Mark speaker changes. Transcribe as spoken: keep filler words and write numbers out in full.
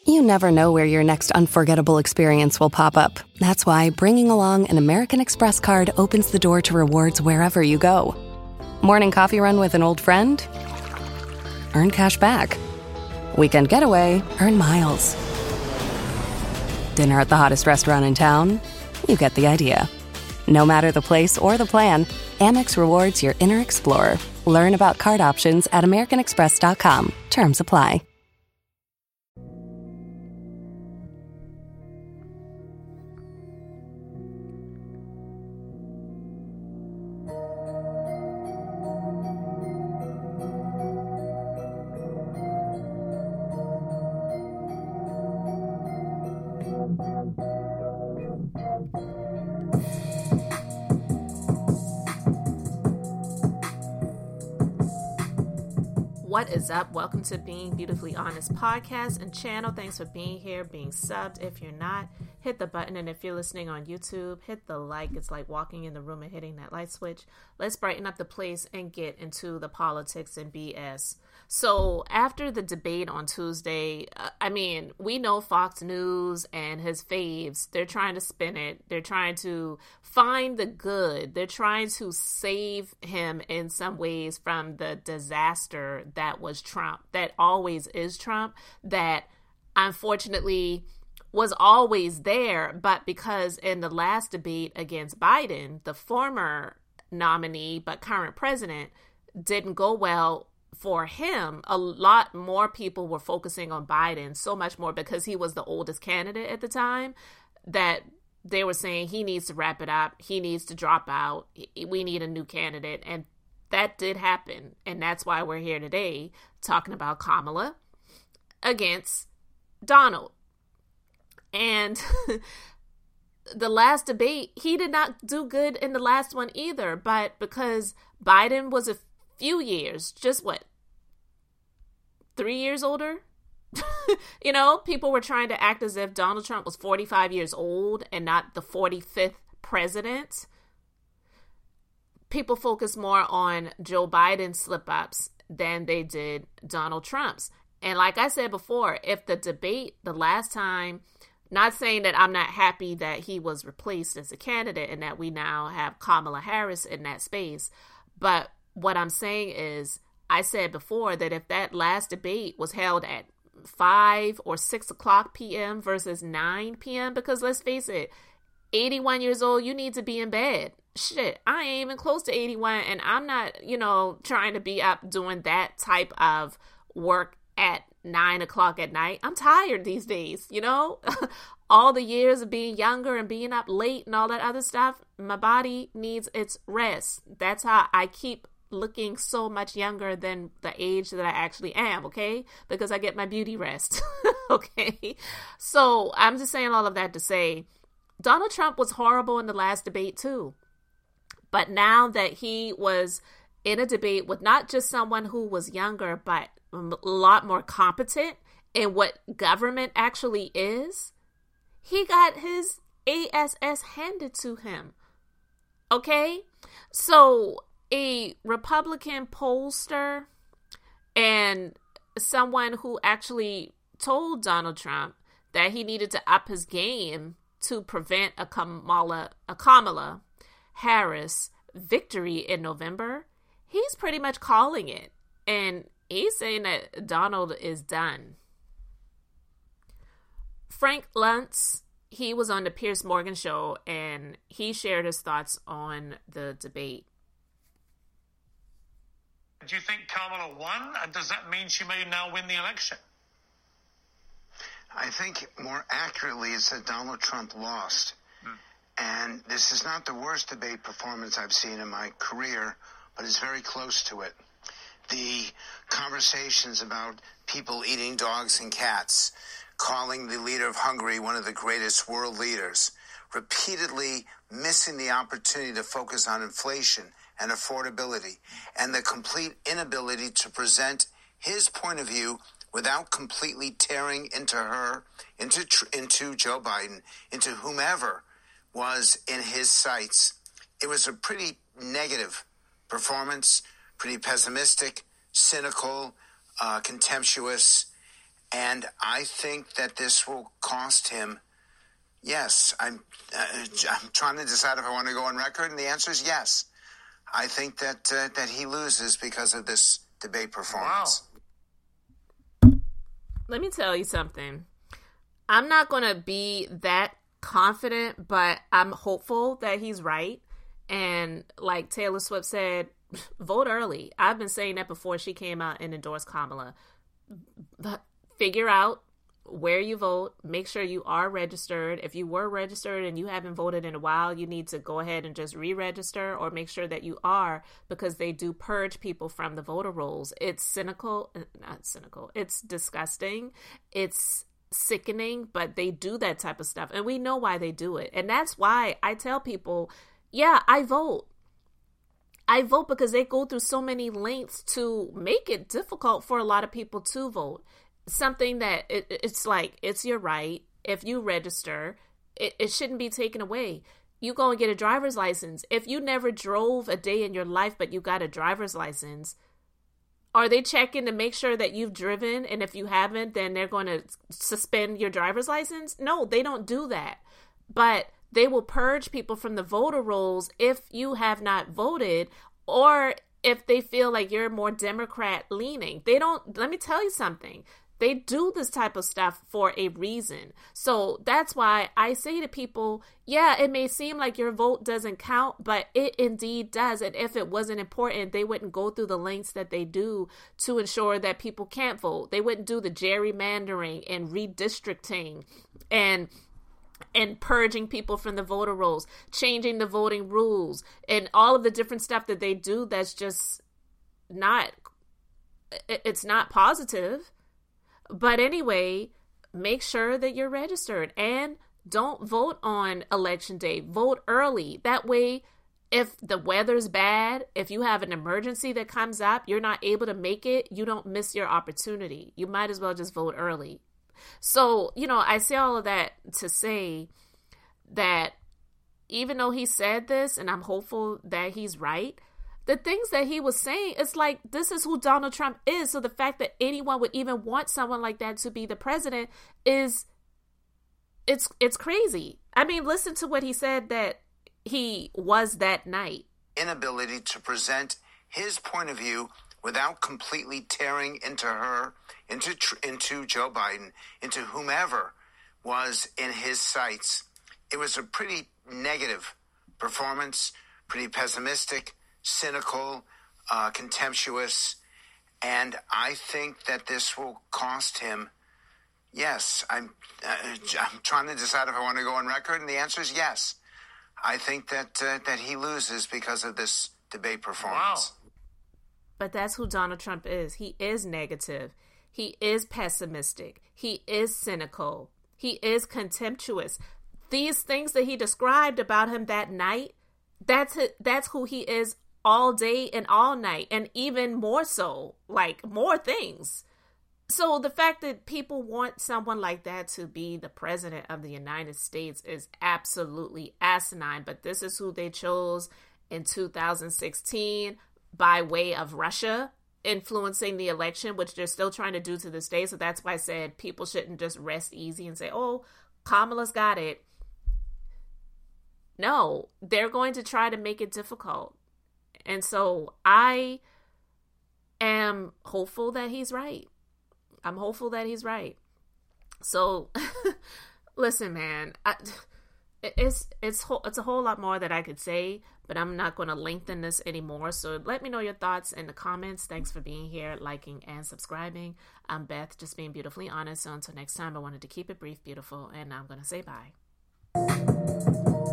Speaker 1: You never know where your next unforgettable experience will pop up. That's why bringing along an American Express card opens the door to rewards wherever you go. Morning coffee run with an old friend? Earn cash back. Weekend getaway? Earn miles. Dinner at the hottest restaurant in town? You get the idea. No matter the place or the plan, Amex rewards your inner explorer. Learn about card options at american express dot com. Terms apply.
Speaker 2: What is up? Welcome to Being Beautifully Honest podcast and channel. Thanks for being here, being subbed. If you're not, hit the button. And if you're listening on YouTube, hit the like. It's like walking in the room and hitting that light switch. Let's brighten up the place and get into the politics and B S. So after the debate on Tuesday, uh, I mean, we know Fox News and his faves, they're trying to spin it. They're trying to find the good. They're trying to save him in some ways from the disaster that was Trump, that always is Trump, that unfortunately was always there. But because in the last debate against Biden, the former nominee but current president, didn't go well for him, a lot more people were focusing on Biden, so much more because he was the oldest candidate at the time, that they were saying he needs to wrap it up, he needs to drop out, we need a new candidate. And that did happen. And that's why we're here today talking about Kamala against Donald. And the last debate, he did not do good in the last one either. But because Biden was a few years, just what, three years older? You know, people were trying to act as if Donald Trump was forty-five years old and not the forty-fifth president. People focus more on Joe Biden's slip-ups than they did Donald Trump's. And like I said before, if the debate the last time, not saying that I'm not happy that he was replaced as a candidate and that we now have Kamala Harris in that space, but what I'm saying is, I said before that if that last debate was held at five or six o'clock p.m. versus nine p.m., because let's face it, eighty-one years old, you need to be in bed. Shit, I ain't even close to eighty-one, and I'm not, you know, trying to be up doing that type of work at nine o'clock at night. I'm tired these days, you know? All the years of being younger and being up late and all that other stuff, my body needs its rest. That's how I keep looking so much younger than the age that I actually am, okay? Because I get my beauty rest, okay? So I'm just saying all of that to say, Donald Trump was horrible in the last debate too. But now that he was in a debate with not just someone who was younger, but a lot more competent in what government actually is, he got his ass handed to him, okay? So a Republican pollster and someone who actually told Donald Trump that he needed to up his game to prevent a Kamala, a Kamala Harris victory in November, he's pretty much calling it. And he's saying that Donald is done. Frank Luntz, he was on the Piers Morgan show, and he shared his thoughts on the debate.
Speaker 3: Do you think Kamala won? And does that mean she may now win the election?
Speaker 4: I think more accurately it's that Donald Trump lost. Hmm. And this is not the worst debate performance I've seen in my career, but it's very close to it. The conversations about people eating dogs and cats, calling the leader of Hungary one of the greatest world leaders, repeatedly missing the opportunity to focus on inflation and affordability, and the complete inability to present his point of view without completely tearing into her, into into Joe Biden, into whomever was in his sights. It was a pretty negative performance, pretty pessimistic, cynical, uh, contemptuous, And I think that this will cost him. Yes, I'm, uh, I'm trying to decide if I want to go on record, and the answer is yes. I think that uh, that he loses because of this debate performance.
Speaker 3: Wow.
Speaker 2: Let me tell you something. I'm not going to be that confident, but I'm hopeful that he's right. And like Taylor Swift said, vote early. I've been saying that before she came out and endorsed Kamala. But figure out where you vote. Make sure you are registered. If you were registered and you haven't voted in a while, you need to go ahead and just re-register, or make sure that you are, because they do purge people from the voter rolls. It's cynical, not cynical. It's disgusting. It's sickening, but they do that type of stuff. And we know why they do it. And that's why I tell people, yeah, I vote. I vote because they go through so many lengths to make it difficult for a lot of people to vote. Something that it, it's like, it's your right. If you register, it, it shouldn't be taken away. You go and get a driver's license. If you never drove a day in your life, but you got a driver's license, are they checking to make sure that you've driven? And if you haven't, then they're going to suspend your driver's license? No, they don't do that. But they will purge people from the voter rolls if you have not voted, or if they feel like you're more Democrat leaning. They don't, let me tell you something. They do this type of stuff for a reason. So that's why I say to people, yeah, it may seem like your vote doesn't count, but it indeed does. And if it wasn't important, they wouldn't go through the lengths that they do to ensure that people can't vote. They wouldn't do the gerrymandering and redistricting and and purging people from the voter rolls, changing the voting rules, and all of the different stuff that they do that's just not, it's not positive. But anyway, make sure that you're registered, and don't vote on election day. Vote early. That way, if the weather's bad, if you have an emergency that comes up, you're not able to make it, you don't miss your opportunity. You might as well just vote early. So, you know, I say all of that to say that even though he said this, and I'm hopeful that he's right, the things that he was saying, it's like, this is who Donald Trump is. So the fact that anyone would even want someone like that to be the president is, it's it's crazy. I mean, listen to what he said that he was that night.
Speaker 4: Inability to present his point of view without completely tearing into her, into into Joe Biden, into whomever was in his sights. It was a pretty negative performance, pretty pessimistic, cynical, uh, contemptuous, and I think that this will cost him. Yes, I'm. Uh, I'm trying to decide if I want to go on record, and the answer is yes. I think that uh, that he loses because of this debate performance.
Speaker 3: Wow.
Speaker 2: But that's who Donald Trump is. He is negative. He is pessimistic. He is cynical. He is contemptuous. These things that he described about him that night, that's it, that's who he is all day and all night, and even more so, like more things. So the fact that people want someone like that to be the president of the United States is absolutely asinine, but this is who they chose in two thousand sixteen by way of Russia influencing the election, which they're still trying to do to this day. So that's why I said people shouldn't just rest easy and say, oh, Kamala's got it. No, they're going to try to make it difficult. And so I am hopeful that he's right. I'm hopeful that he's right. So listen, man, I, it's it's it's a whole lot more that I could say, but I'm not going to lengthen this anymore. So let me know your thoughts in the comments. Thanks for being here, liking, and subscribing. I'm Beth, just being beautifully honest. So until next time, I wanted to keep it brief, beautiful, and I'm going to say bye.